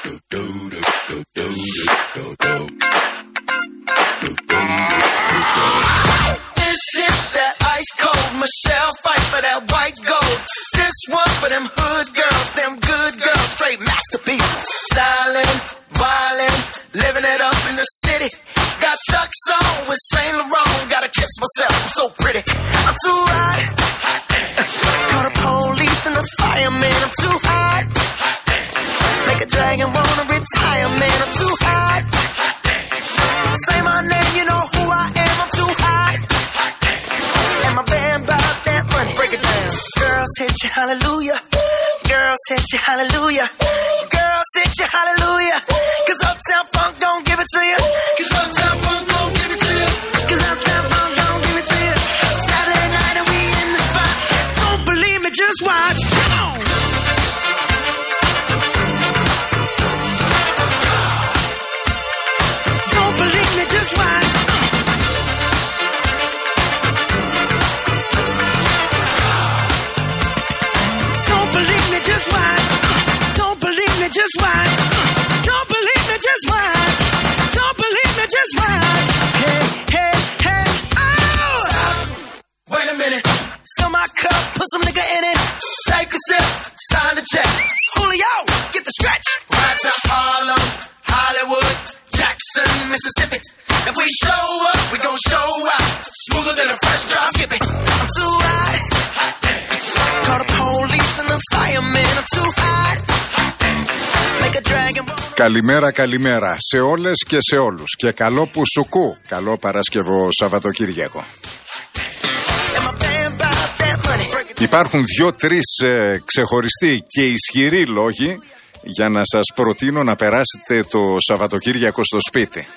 This is that ice cold Michelle fight for that white gold. This one for them hood girls, them good girls, straight masterpieces. Styling, wildin', living it up in the city. Got Chuck's on with Saint Laurent. Gotta kiss myself, I'm so pretty. I'm too hot. Call the police and the fireman. I'm too hot. Make a dragon wanna retire, man. I'm too hot. Say my name, you know who I am. I'm too hot. And my band bought that money. Break it down. Girls hit you, hallelujah. Girls hit you, hallelujah. Girls hit you, hallelujah. Cause Uptown Funk don't give it to you. Cause Uptown Funk don't give it to you. Cause Uptown Funk don't give it to you. Saturday night and we in the spot. Don't believe me, just watch. Don't believe me, just watch. Don't believe me, just watch. Don't believe me, just watch. Don't believe me, just watch. Don't believe me, just watch. Hey, hey, hey, oh! Stop. Wait a minute. Fill my cup, put some nigga in it. Take a sip, sign the check. Julio, get the stretch. Right to Harlem, Hollywood, Jackson, Mississippi. If we show up, we gon' show out. Smoother than a fresh drop skipping. I'm too hot. Call the police and the fireman. I'm too hot. Make a dragon roll. Καλημέρα, καλημέρα σε όλες και σε όλους. Και καλό Πουσουκού. Καλό Παρασκευό Σαββατοκύριακο. Υπάρχουν 2-3 ξεχωριστοί και ισχυροί λόγοι για να σας προτείνω να περάσετε το Σαββατοκύριακο στο σπίτι.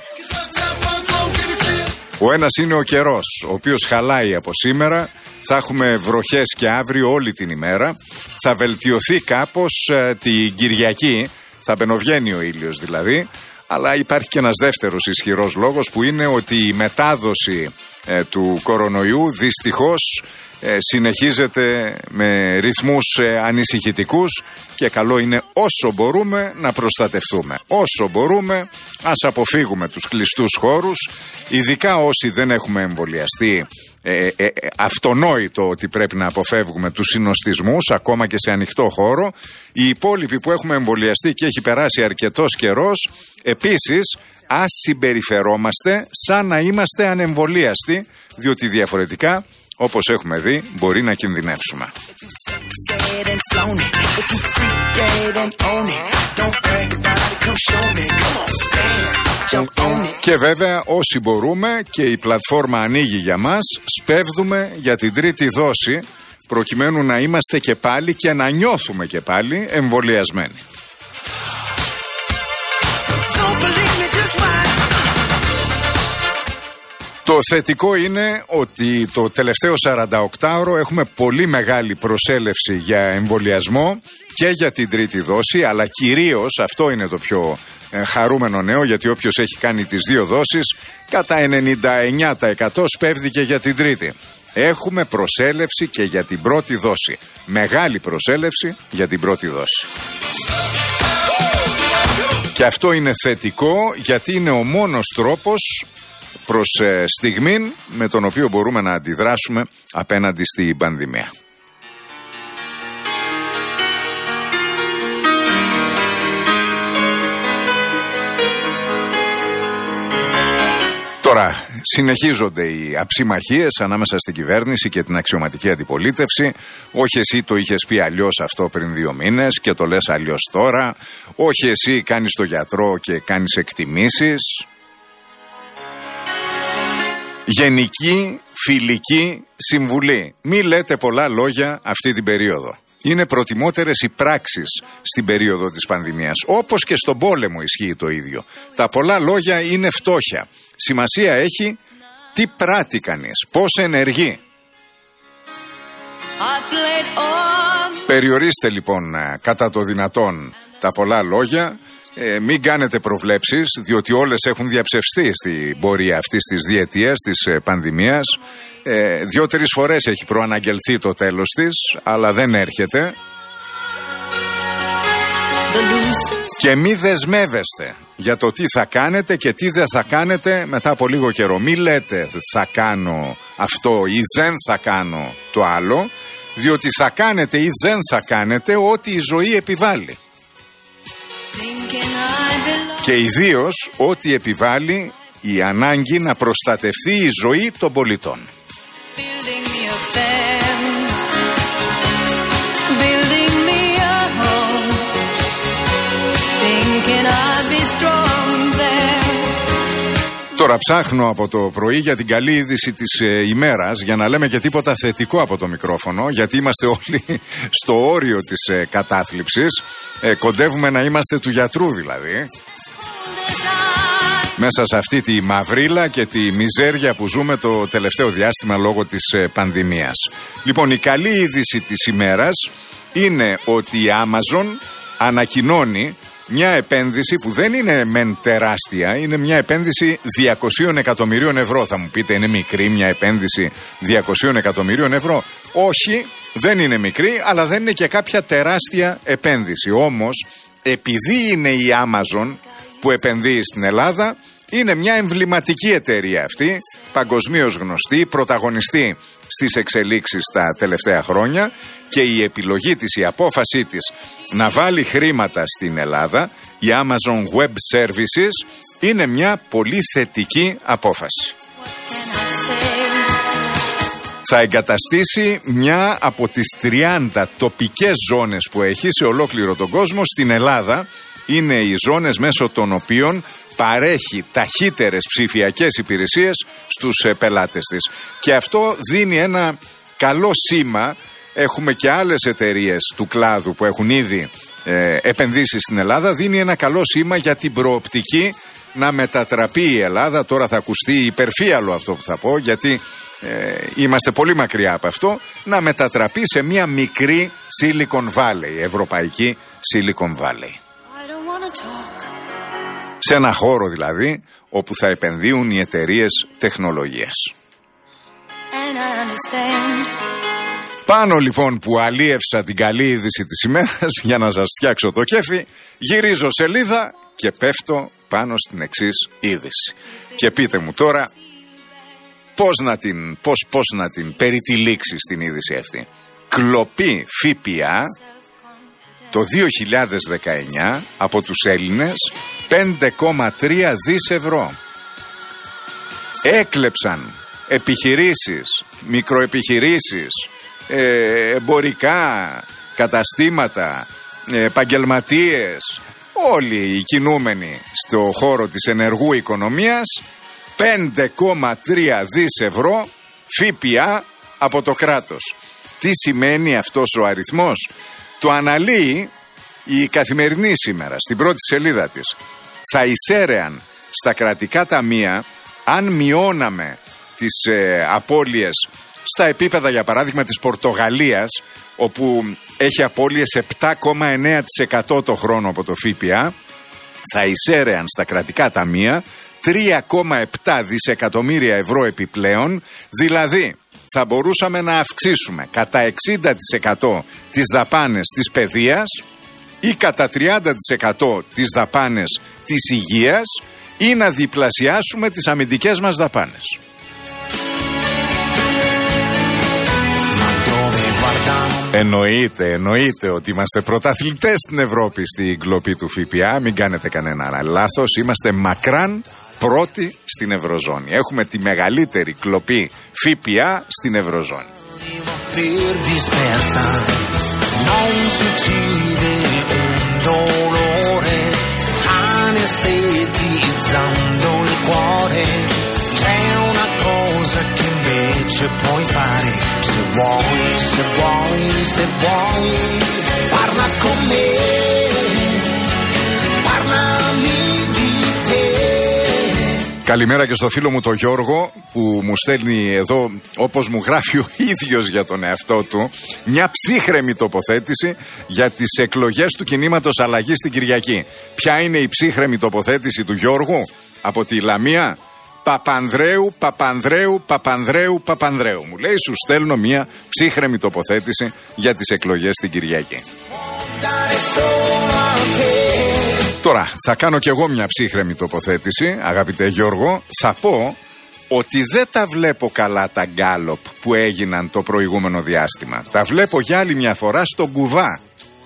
Ο ένας είναι ο καιρός, ο οποίος χαλάει από σήμερα. Θα έχουμε βροχές και αύριο όλη την ημέρα. Θα βελτιωθεί κάπως την Κυριακή. Θα μπαινοβγαίνει ο ήλιος δηλαδή. Αλλά υπάρχει και ένας δεύτερος ισχυρός λόγος, που είναι ότι η μετάδοση του κορονοϊού δυστυχώς συνεχίζεται με ρυθμούς ανησυχητικούς, και καλό είναι όσο μπορούμε να προστατευτούμε. Όσο μπορούμε ας αποφύγουμε τους κλειστούς χώρους, ειδικά όσοι δεν έχουμε εμβολιαστεί. Αυτονόητο ότι πρέπει να αποφεύγουμε τους συνοστισμούς ακόμα και σε ανοιχτό χώρο. Οι υπόλοιποι που έχουμε εμβολιαστεί και έχει περάσει αρκετός καιρός, επίσης ας συμπεριφερόμαστε σαν να είμαστε ανεμβολίαστοι, διότι διαφορετικά, όπως έχουμε δει, μπορεί να κινδυνεύσουμε. Και βέβαια όσοι μπορούμε, και η πλατφόρμα ανοίγει για μας, σπέβδουμε για την τρίτη δόση, προκειμένου να είμαστε και πάλι και να νιώθουμε και πάλι εμβολιασμένοι. Το θετικό είναι ότι το τελευταίο 48ωρο έχουμε πολύ μεγάλη προσέλευση για εμβολιασμό και για την τρίτη δόση, αλλά κυρίως αυτό είναι το πιο χαρούμενο νέο, γιατί όποιος έχει κάνει τις δύο δόσεις κατά 99% σπέβδηκε για την τρίτη. Έχουμε προσέλευση και για την πρώτη δόση. Μεγάλη προσέλευση για την πρώτη δόση. Και αυτό είναι θετικό, γιατί είναι ο μόνος τρόπος προς στιγμήν με τον οποίο μπορούμε να αντιδράσουμε απέναντι στην πανδημία. Τώρα συνεχίζονται οι αψιμαχίες ανάμεσα στην κυβέρνηση και την αξιωματική αντιπολίτευση. Όχι εσύ το είχες πει αλλιώς αυτό πριν 2 μήνες και το λες αλλιώς τώρα. Όχι εσύ κάνεις το γιατρό και κάνεις εκτιμήσεις. Γενική φιλική συμβουλή. Μη λέτε πολλά λόγια αυτή την περίοδο. Είναι προτιμότερες οι πράξεις στην περίοδο της πανδημίας. Όπως και στον πόλεμο ισχύει το ίδιο. Τα πολλά λόγια είναι φτώχεια. Σημασία έχει τι πράττει κανείς, πώς ενεργεί. Περιορίστε λοιπόν κατά το δυνατόν τα πολλά λόγια. Μην κάνετε προβλέψεις, διότι όλες έχουν διαψευστεί στην πορεία αυτής της διετίας, της πανδημίας. 2-3 φορές έχει προαναγγελθεί το τέλος της, αλλά δεν έρχεται. Και μη δεσμεύεστε για το τι θα κάνετε και τι δεν θα κάνετε μετά από λίγο καιρό. Μη λέτε θα κάνω αυτό ή δεν θα κάνω το άλλο, διότι θα κάνετε ή δεν θα κάνετε ό,τι η ζωή επιβάλλει. Και ιδίως ό,τι επιβάλλει η ανάγκη να προστατευτεί η ζωή των πολιτών. Τώρα ψάχνω από το πρωί για την καλή είδηση της ημέρας, για να λέμε και τίποτα θετικό από το μικρόφωνο, γιατί είμαστε όλοι στο όριο της κατάθλιψης. Κοντεύουμε να είμαστε του γιατρού δηλαδή. Μέσα σε αυτή τη μαυρίλα και τη μιζέρια που ζούμε το τελευταίο διάστημα λόγω της πανδημίας. Λοιπόν, η καλή είδηση της ημέρας είναι ότι η Amazon ανακοινώνει μια επένδυση που δεν είναι μεν τεράστια, είναι μια επένδυση 200 εκατομμυρίων ευρώ. Θα μου πείτε, είναι μικρή μια επένδυση 200 εκατομμυρίων ευρώ? Όχι, δεν είναι μικρή, αλλά δεν είναι και κάποια τεράστια επένδυση. Όμως, επειδή είναι η Amazon που επενδύει στην Ελλάδα, είναι μια εμβληματική εταιρεία αυτή, παγκοσμίως γνωστή, πρωταγωνιστή στις εξελίξεις τα τελευταία χρόνια, και η επιλογή της, η απόφασή της να βάλει χρήματα στην Ελλάδα, η Amazon Web Services, είναι μια πολύ θετική απόφαση. Θα εγκαταστήσει μια από τις 30 τοπικές ζώνες που έχει σε ολόκληρο τον κόσμο στην Ελλάδα. Είναι οι ζώνες μέσω των οποίων παρέχει ταχύτερες ψηφιακές υπηρεσίες στους πελάτες της. Και αυτό δίνει ένα καλό σήμα. Έχουμε και άλλες εταιρείες του κλάδου που έχουν ήδη επενδύσει στην Ελλάδα. Δίνει ένα καλό σήμα για την προοπτική να μετατραπεί η Ελλάδα. Τώρα θα ακουστεί υπερφύαλο αυτό που θα πω, γιατί είμαστε πολύ μακριά από αυτό. Να μετατραπεί σε μια μικρή Silicon Valley, ευρωπαϊκή Silicon Valley. Σε ένα χώρο δηλαδή όπου θα επενδύουν οι εταιρείες τεχνολογίας. Πάνω λοιπόν που αλίευσα την καλή είδηση της ημέρας για να σας φτιάξω το κέφι, γυρίζω σελίδα και πέφτω πάνω στην εξής είδηση. Και πείτε μου τώρα πώς να την περιτυλίξεις την είδηση αυτή. Κλοπή ΦΠΑ το 2019 από τους Έλληνες 5,3 δις ευρώ. Έκλεψαν επιχειρήσεις, μικροεπιχειρήσεις, εμπορικά καταστήματα, επαγγελματίες, όλοι οι κινούμενοι στο χώρο της ενεργού οικονομίας, 5,3 δις ευρώ ΦΠΑ από το κράτος. Τι σημαίνει αυτός ο αριθμός? Το αναλύει η Καθημερινή σήμερα στην πρώτη σελίδα της. Θα εισέρεαν στα κρατικά ταμεία, αν μειώναμε τις απώλειες στα επίπεδα για παράδειγμα της Πορτογαλίας, όπου έχει απώλειες 7,9% το χρόνο από το ΦΠΑ, θα εισέρεαν στα κρατικά ταμεία 3,7 δισεκατομμύρια ευρώ επιπλέον, δηλαδή θα μπορούσαμε να αυξήσουμε κατά 60% τις δαπάνες της παιδείας ή κατά 30% τις δαπάνες της υγείας ή να διπλασιάσουμε τις αμυντικές μας δαπάνες. Εννοείται ότι είμαστε πρωταθλητές στην Ευρώπη στην κλοπή του ΦΠΑ. Μην κάνετε κανένα λάθος. Είμαστε μακράν πρώτοι στην Ευρωζώνη. Έχουμε τη μεγαλύτερη κλοπή ΦΠΑ στην Ευρωζώνη. Se vuoi, parla con me, parlami di te. Καλημέρα και στο φίλο μου τον Γιώργο που μου στέλνει εδώ, όπως μου γράφει ο ίδιος για τον εαυτό του, μια ψύχρεμη τοποθέτηση για τις εκλογές του κινήματος Αλλαγής στην Κυριακή. Ποια είναι η ψύχρεμη τοποθέτηση του Γιώργου από τη Λαμία? Παπανδρέου, Παπανδρέου, Παπανδρέου, Παπανδρέου. Μου λέει, σου στέλνω μια ψύχρεμη τοποθέτηση για τις εκλογές την Κυριακή. Τώρα θα κάνω κι εγώ μια ψύχρεμη τοποθέτηση, αγαπητέ Γιώργο. Θα πω ότι δεν τα βλέπω καλά τα γκάλοπ που έγιναν το προηγούμενο διάστημα. Τα βλέπω για άλλη μια φορά στον κουβά.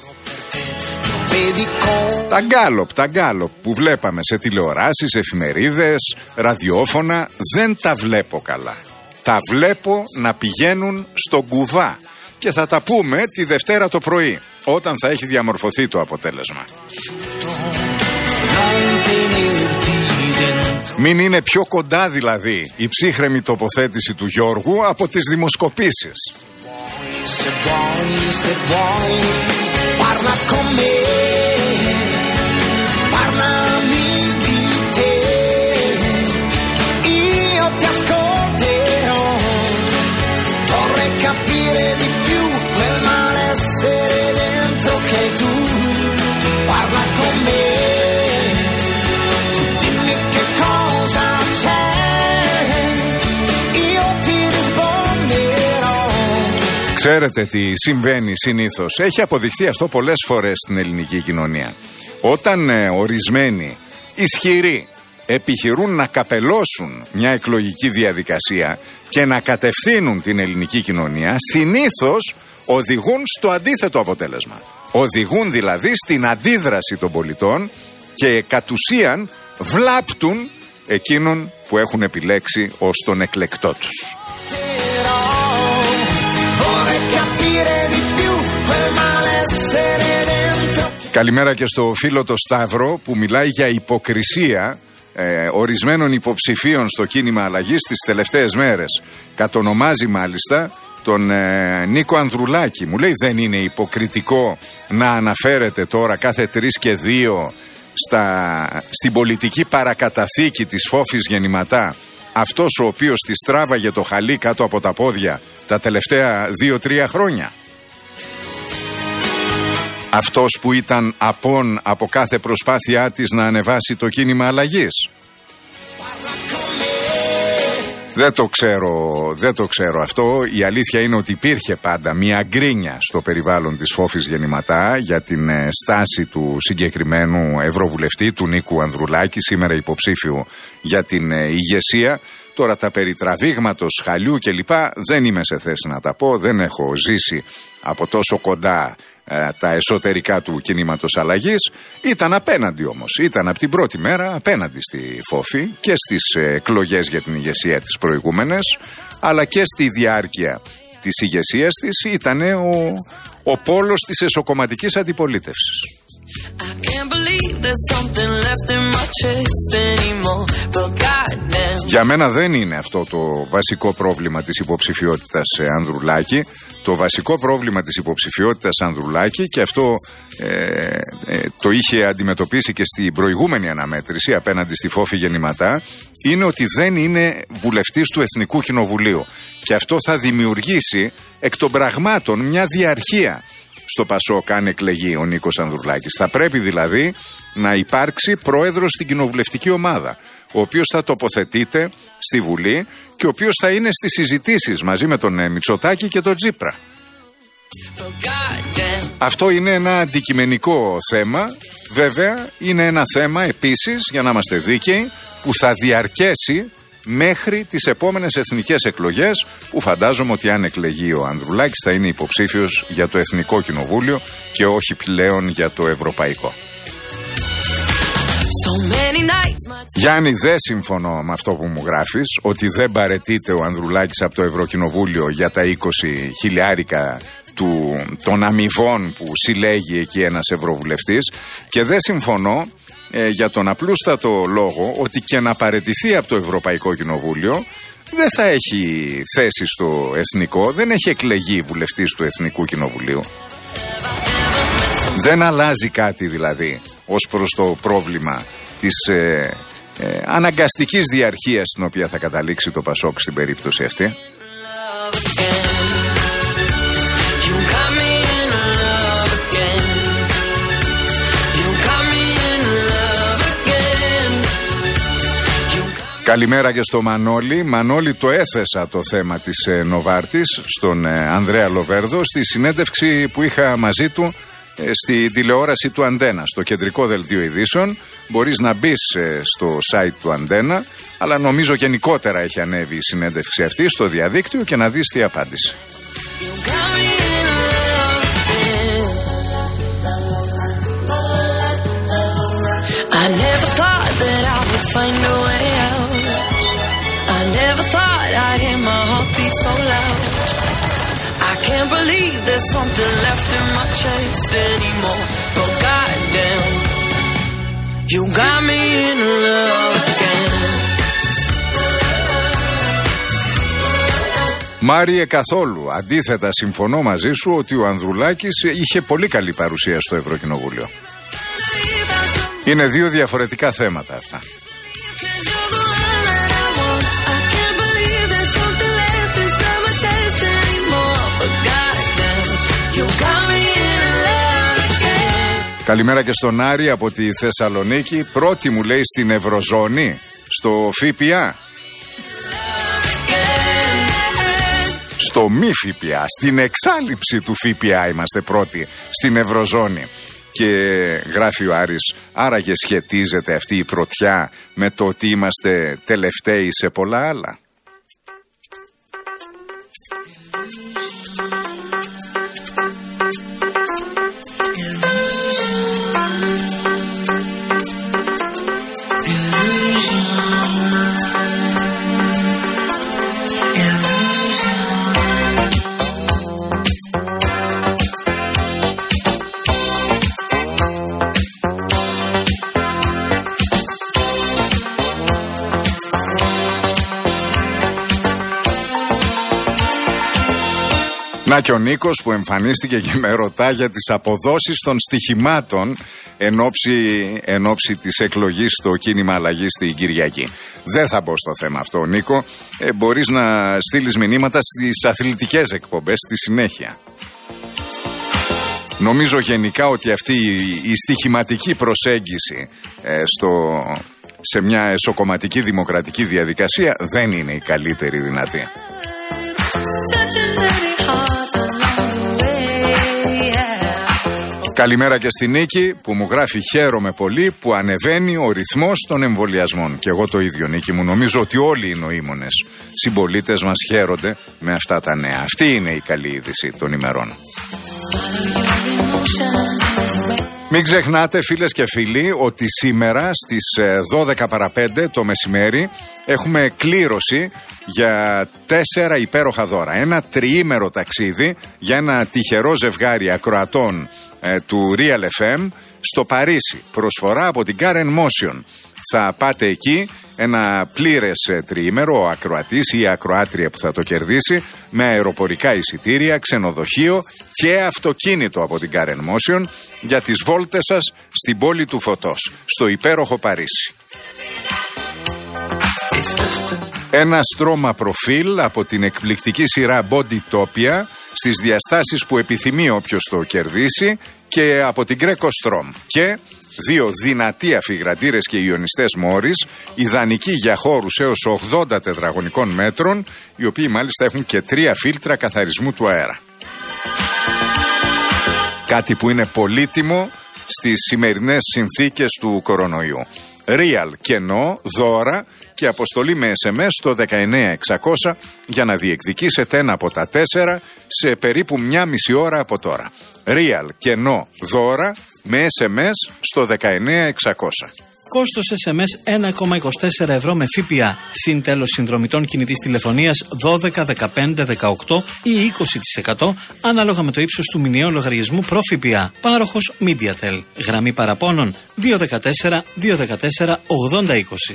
Τα γκάλοπ που βλέπαμε σε τηλεοράσεις, εφημερίδες, ραδιόφωνα, δεν τα βλέπω καλά. Τα βλέπω να πηγαίνουν στον κουβά. Και θα τα πούμε τη Δευτέρα το πρωί, όταν θα έχει διαμορφωθεί το αποτέλεσμα. Μην είναι πιο κοντά δηλαδή η ψύχρεμη τοποθέτηση του Γιώργου από τις δημοσκοπήσεις. Ξέρετε τι συμβαίνει συνήθως. Έχει αποδειχθεί αυτό πολλές φορές στην ελληνική κοινωνία. Όταν ορισμένοι ισχυροί επιχειρούν να καπελώσουν μια εκλογική διαδικασία και να κατευθύνουν την ελληνική κοινωνία, συνήθως οδηγούν στο αντίθετο αποτέλεσμα. Οδηγούν δηλαδή στην αντίδραση των πολιτών και κατ' ουσίαν βλάπτουν εκείνον που έχουν επιλέξει ως τον εκλεκτό τους. Καλημέρα και στο φίλο το Σταύρο που μιλάει για υποκρισία ορισμένων υποψηφίων στο κίνημα αλλαγής τις τελευταίες μέρες. Κατονομάζει μάλιστα τον Νίκο Ανδρουλάκη. Μου λέει, δεν είναι υποκριτικό να αναφέρεται τώρα κάθε 3 και 2 στην πολιτική παρακαταθήκη της Φόφης Γεννηματά αυτός ο οποίος της τράβαγε το χαλί κάτω από τα πόδια τα τελευταία 2-3 χρόνια? Αυτός που ήταν απόν από κάθε προσπάθειά της να ανεβάσει το κίνημα αλλαγής. Δεν το ξέρω αυτό. Η αλήθεια είναι ότι υπήρχε πάντα μια γκρίνια στο περιβάλλον της Φόφης Γεννηματά για την στάση του συγκεκριμένου ευρωβουλευτή, του Νίκου Ανδρουλάκη, σήμερα υποψήφιου για την ηγεσία. Τώρα τα περί τραβήγματος, χαλιού κλπ. Δεν είμαι σε θέση να τα πω, δεν έχω ζήσει από τόσο κοντά τα εσωτερικά του κινήματος αλλαγής. Ήταν απέναντι όμως, ήταν από την πρώτη μέρα απέναντι στη Φόφη και στις εκλογές για την ηγεσία της προηγούμενες, αλλά και στη διάρκεια της ηγεσίας της ήταν ο πόλος της εσωκομματικής αντιπολίτευσης. Για μένα δεν είναι αυτό το βασικό πρόβλημα της υποψηφιότητας Ανδρουλάκη. Το βασικό πρόβλημα της υποψηφιότητας Ανδρουλάκη, και αυτό το είχε αντιμετωπίσει και στην προηγούμενη αναμέτρηση απέναντι στη Φόφη Γεννηματά, είναι ότι δεν είναι βουλευτής του Εθνικού Κοινοβουλίου. Και αυτό θα δημιουργήσει εκ των πραγμάτων μια διαρχία στο Πασόκ αν εκλεγεί ο Νίκος Ανδρουλάκης. Θα πρέπει δηλαδή να υπάρξει πρόεδρος στην κοινοβουλευτική ομάδα, ο οποίος θα τοποθετείται στη Βουλή και ο οποίος θα είναι στις συζητήσεις μαζί με τον Μητσοτάκη και τον Τσίπρα. Αυτό είναι ένα αντικειμενικό θέμα. Βέβαια είναι ένα θέμα επίσης, για να είμαστε δίκαιοι, που θα διαρκέσει μέχρι τις επόμενες εθνικές εκλογές, που φαντάζομαι ότι αν εκλεγεί ο Ανδρουλάκης θα είναι υποψήφιος για το Εθνικό Κοινοβούλιο και όχι πλέον για το Ευρωπαϊκό. Γιάννη, δεν συμφωνώ με αυτό που μου γράφεις, ότι δεν παραιτείται ο Ανδρουλάκης από το Ευρωκοινοβούλιο για τα 20 χιλιάρικα των αμοιβών που συλλέγει εκεί ένας ευρωβουλευτής, και δεν συμφωνώ για τον απλούστατο λόγο ότι και να παραιτηθεί από το Ευρωπαϊκό Κοινοβούλιο δεν θα έχει θέση στο Εθνικό, δεν έχει εκλεγεί βουλευτής του Εθνικού Κοινοβουλίου. Δεν αλλάζει κάτι δηλαδή ως προς το πρόβλημα της αναγκαστικής διαρχίας στην οποία θα καταλήξει το Πασόκ στην περίπτωση αυτή. Καλημέρα και στο Μανώλη. Μανώλη, το έθεσα το θέμα της Νοβάρτης στον Ανδρέα Λοβέρδο στη συνέντευξη που είχα μαζί του στη τηλεόραση του Αντένα, στο κεντρικό δελτίο ειδήσεων. Μπορείς να μπεις στο site του Αντένα, αλλά νομίζω γενικότερα έχει ανέβει η συνέντευξη αυτή στο διαδίκτυο και να δεις τι απάντησε. I never thought that I would find a way out. I never thought I'd hear my heartbeat so loud. I can't believe there's something left in my chest anymore. But goddamn, you got me in love again. Μάριε, καθόλου. Αντίθετα, συμφωνώ μαζί σου ότι ο Ανδρουλάκης είχε πολύ καλή παρουσία στο Ευρωκοινοβούλιο. Είναι δύο διαφορετικά θέματα αυτά. Καλημέρα και στον Άρη από τη Θεσσαλονίκη. Πρώτη μου λέει στην Ευρωζώνη, στο ΦΠΑ. Στο μη ΦΠΑ, στην εξάλειψη του ΦΠΑ είμαστε πρώτοι στην Ευρωζώνη. Και γράφει ο Άρης, άραγε σχετίζεται αυτή η πρωτιά με το ότι είμαστε τελευταίοι σε πολλά άλλα. Να και ο Νίκος που εμφανίστηκε και με ρωτά για τις αποδόσεις των στοιχημάτων εν όψη της εκλογής στο κίνημα αλλαγής στην Κυριακή. Δεν θα μπω στο θέμα αυτό, Νίκο. Μπορείς να στείλεις μηνύματα στις αθλητικές εκπομπές στη συνέχεια. Νομίζω γενικά ότι αυτή η στοιχηματική προσέγγιση σε μια εσωκομματική δημοκρατική διαδικασία δεν είναι η καλύτερη δυνατή. Καλημέρα και στη Νίκη που μου γράφει, χαίρομαι πολύ που ανεβαίνει ο ρυθμός των εμβολιασμών. Και εγώ το ίδιο, Νίκη μου, νομίζω ότι όλοι οι νοήμονες συμπολίτες μας χαίρονται με αυτά τα νέα. Αυτή είναι η καλή είδηση των ημερών. Μην ξεχνάτε, φίλες και φίλοι, ότι σήμερα στις 12 παρά 5 το μεσημέρι έχουμε κλήρωση για 4 υπέροχα δώρα. Ένα τριήμερο ταξίδι για ένα τυχερό ζευγάρι ακροατών του Real FM στο Παρίσι. Προσφορά από την Karen Motion. Θα πάτε εκεί, ένα πλήρες τριήμερο, ο ακροατής ή η ακροάτρια που θα το κερδίσει, με αεροπορικά εισιτήρια, ξενοδοχείο και αυτοκίνητο από την Karen Motion για τις βόλτες σας στην πόλη του φωτός, στο υπέροχο Παρίσι. Ένα στρώμα προφίλ από την εκπληκτική σειρά Bodytopia στις διαστάσεις που επιθυμεί όποιος το κερδίσει και από την Greco Strom. Και 2 δυνατοί αφιγρατήρες και ιονιστές Μόρις, ιδανικοί για χώρους έως 80 τετραγωνικών μέτρων, οι οποίοι μάλιστα έχουν και 3 φίλτρα καθαρισμού του αέρα. Κάτι που είναι πολύτιμο στις σημερινές συνθήκες του κορονοϊού. Real κενό, δώρα και αποστολή με SMS στο 19600 για να διεκδικήσετε ένα από τα 4 σε περίπου 1,5 ώρα από τώρα. Real κενό, δώρα με SMS στο 19600. Κόστος SMS 1,24 ευρώ με ΦΠΑ. Συν τέλος συνδρομητών κινητής τηλεφωνίας 12, 15, 18 ή 20% ανάλογα με το ύψος του μηνιαίου λογαριασμού προ ΦΠΑ. Πάροχος MediaTel. Γραμμή παραπώνων 214 214 8020.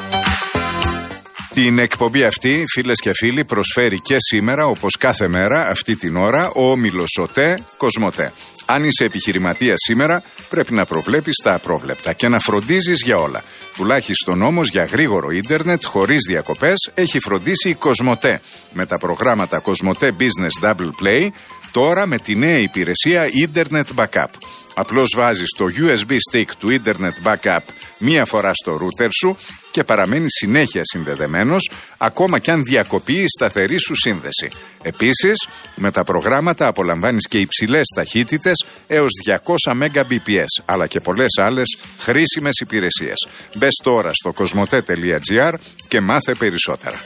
Την εκπομπή αυτή, φίλες και φίλοι, προσφέρει και σήμερα, όπως κάθε μέρα, αυτή την ώρα, ο όμιλος ΟΤΕ Κοσμοτέ. Αν είσαι επιχειρηματίας σήμερα, πρέπει να προβλέπεις τα απρόβλεπτα και να φροντίζεις για όλα. Τουλάχιστον όμως για γρήγορο ίντερνετ χωρίς διακοπές έχει φροντίσει η Κοσμοτέ. Με τα προγράμματα Κοσμοτέ Business Double Play, τώρα με τη νέα υπηρεσία Internet Backup. Απλώς βάζεις το USB stick του Internet Backup μία φορά στο router σου και παραμένει συνέχεια συνδεδεμένος, ακόμα κι αν διακοπεί η σταθερή σου σύνδεση. Επίσης, με τα προγράμματα απολαμβάνεις και υψηλές ταχύτητες έως 200 Mbps, αλλά και πολλές άλλες χρήσιμες υπηρεσίες. Μπες τώρα στο cosmote.gr και μάθε περισσότερα.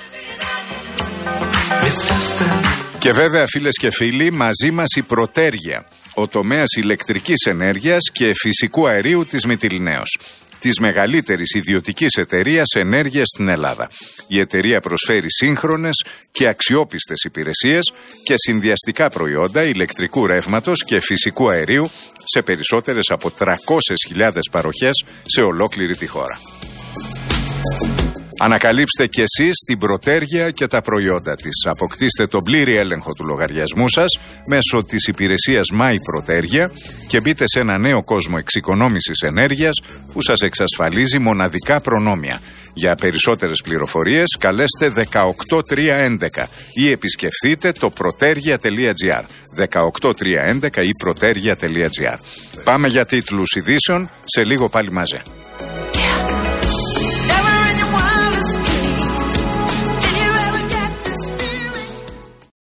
Και βέβαια, φίλες και φίλοι, μαζί μας η Προτέργεια, ο τομέας ηλεκτρικής ενέργειας και φυσικού αερίου της Μυτιληναίος, της μεγαλύτερης ιδιωτικής εταιρείας ενέργειας στην Ελλάδα. Η εταιρεία προσφέρει σύγχρονες και αξιόπιστες υπηρεσίες και συνδυαστικά προϊόντα ηλεκτρικού ρεύματος και φυσικού αερίου σε περισσότερες από 300.000 παροχές σε ολόκληρη τη χώρα. Ανακαλύψτε κι εσείς την Προτέργεια και τα προϊόντα της. Αποκτήστε τον πλήρη έλεγχο του λογαριασμού σας μέσω της υπηρεσίας My Προτέργεια και μπείτε σε ένα νέο κόσμο εξοικονόμησης ενέργειας που σας εξασφαλίζει μοναδικά προνόμια. Για περισσότερες πληροφορίες καλέστε 18311 ή επισκεφτείτε το protergia.gr. 18311 ή protergia.gr. Πάμε για τίτλους ειδήσεων, σε λίγο πάλι μαζί.